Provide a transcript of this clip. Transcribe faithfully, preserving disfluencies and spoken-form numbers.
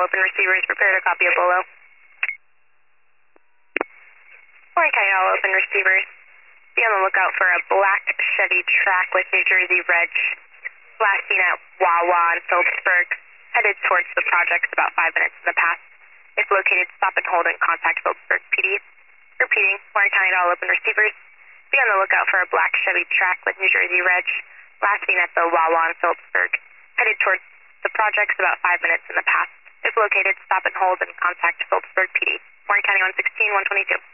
all open receivers, prepare to copy a bolo. Warren County, all open receivers. Be on the lookout for a black Chevy Track with New Jersey reg. Last seen at Wawa in Phillipsburg, headed towards the projects about five minutes in the past. If located, stop and hold and contact Phillipsburg P D. Repeating, Warren County, all open receivers. Be on the lookout for a black Chevy Track with New Jersey reg. Last seen at the Wawa in Phillipsburg, headed towards the projects about five minutes in the past. If located, stop and hold and contact Phillipsburg P D. Warren County, one sixteen, one twenty-two.